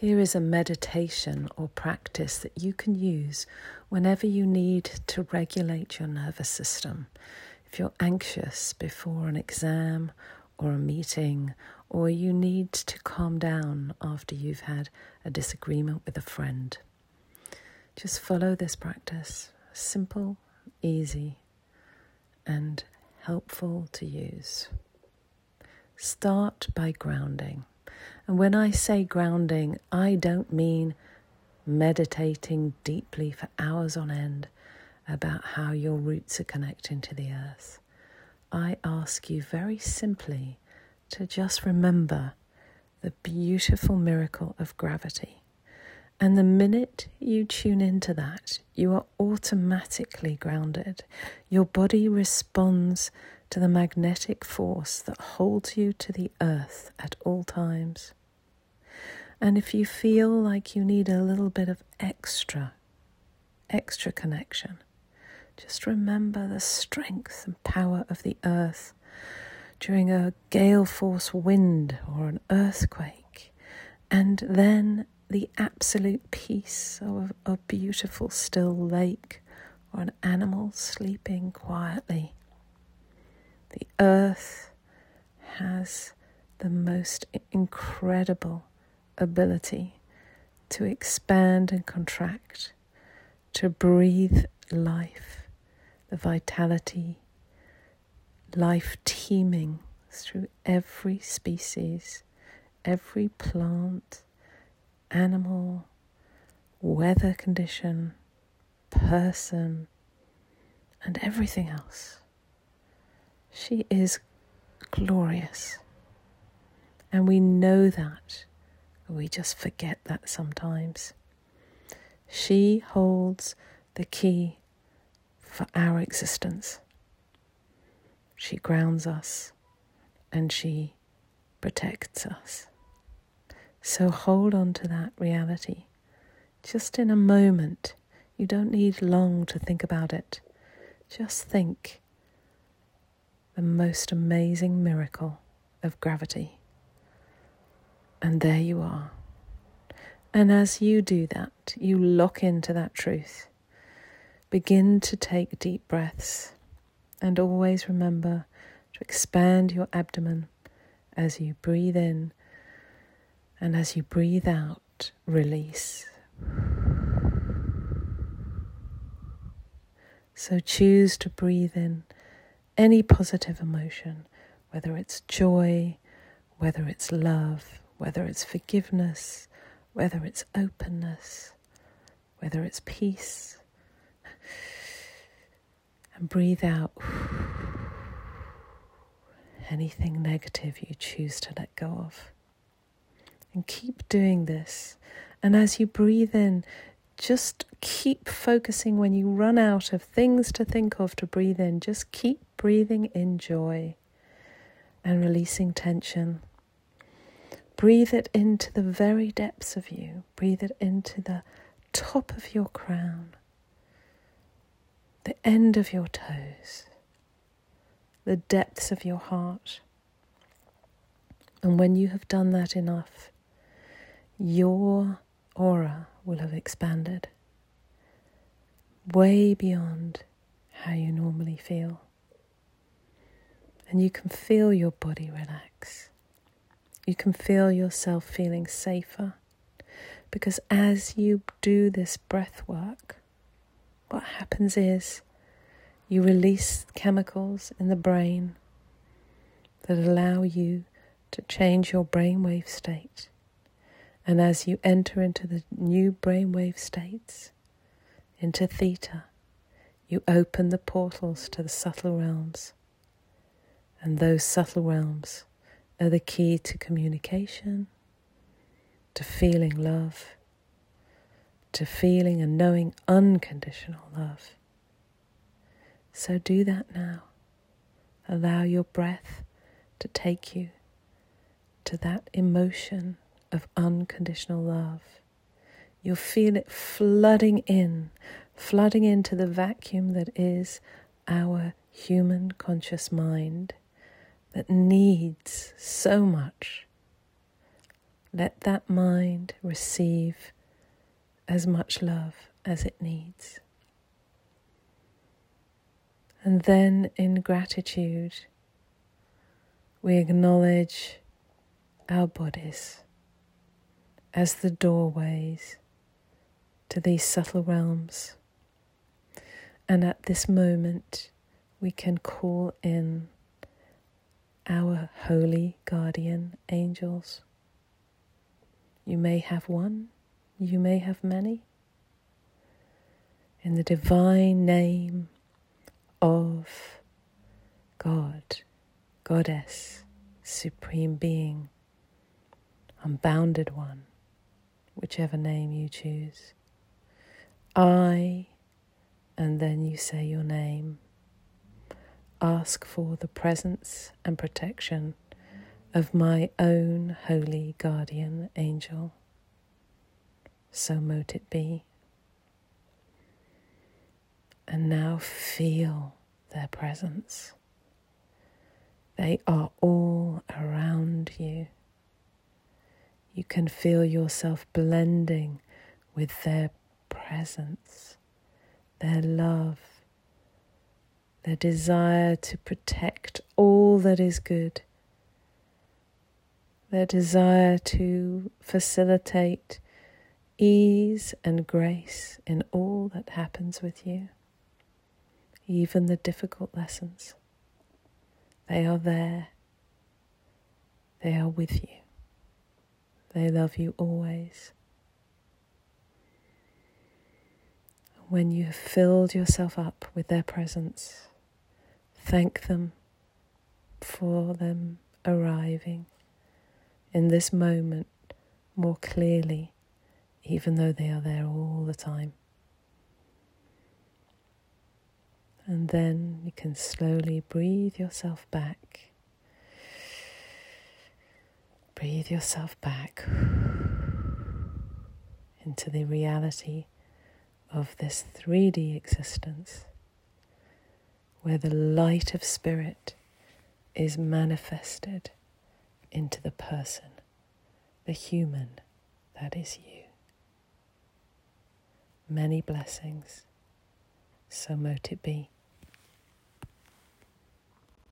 Here is a meditation or practice that you can use whenever you need to regulate your nervous system. If you're anxious before an exam or a meeting, or you need to calm down after you've had a disagreement with a friend. Just follow this practice. Simple, easy, and helpful to use. Start by grounding. And when I say grounding, I don't mean meditating deeply for hours on end about how your roots are connecting to the earth. I ask you very simply to just remember the beautiful miracle of gravity. And the minute you tune into that, you are automatically grounded. Your body responds to the magnetic force that holds you to the earth at all times. And if you feel like you need a little bit of extra connection, just remember the strength and power of the earth during a gale force wind or an earthquake, and then the absolute peace of a beautiful still lake or an animal sleeping quietly. The earth has the most incredible ability to expand and contract, to breathe life, the vitality, life teeming through every species, every plant, animal, weather condition, person, and everything else. She is glorious. And we know that. We just forget that sometimes. She holds the key for our existence. She grounds us and she protects us. So hold on to that reality. Just in a moment. You don't need long to think about it. Just think the most amazing miracle of gravity. And there you are. And as you do that, you lock into that truth. Begin to take deep breaths. And always remember to expand your abdomen as you breathe in. And as you breathe out, release. So choose to breathe in any positive emotion, whether it's joy, whether it's love, whether it's forgiveness, whether it's openness, whether it's peace. And breathe out anything negative you choose to let go of. And keep doing this. And as you breathe in, just keep focusing when you run out of things to think of to breathe in. Just keep breathing in joy and releasing tension. Breathe it into the very depths of you. Breathe it into the top of your crown, the end of your toes, the depths of your heart. And when you have done that enough, your aura will have expanded way beyond how you normally feel. And you can feel your body relax. You can feel yourself feeling safer. Because as you do this breath work, what happens is you release chemicals in the brain that allow you to change your brainwave state. And as you enter into the new brainwave states, into theta, you open the portals to the subtle realms. And those subtle realms are the key to communication, to feeling love, to feeling and knowing unconditional love. So do that now. Allow your breath to take you to that emotion of unconditional love. You'll feel it flooding into the vacuum that is our human conscious mind that needs so much Let that mind receive as much love as it needs. And then in gratitude, we acknowledge our bodies as the doorways to these subtle realms. And at this moment, we can call in our holy guardian angels. You may have one, you may have many. In the divine name of God, Goddess, Supreme Being, Unbounded One, whichever name you choose, I, and then you say your name, ask for the presence and protection of my own holy guardian angel. So mote it be. And now feel their presence. They are all around you. You can feel yourself blending with their presence, their love, their desire to protect all that is good, their desire to facilitate ease and grace in all that happens with you, even the difficult lessons. They are there. They are with you. They love you always. When you have filled yourself up with their presence, thank them for them arriving in this moment more clearly, even though they are there all the time. And then you can slowly breathe yourself back. Breathe yourself back into the reality of this 3D existence, where the light of spirit is manifested into the person, the human that is you. Many blessings, so mote it be.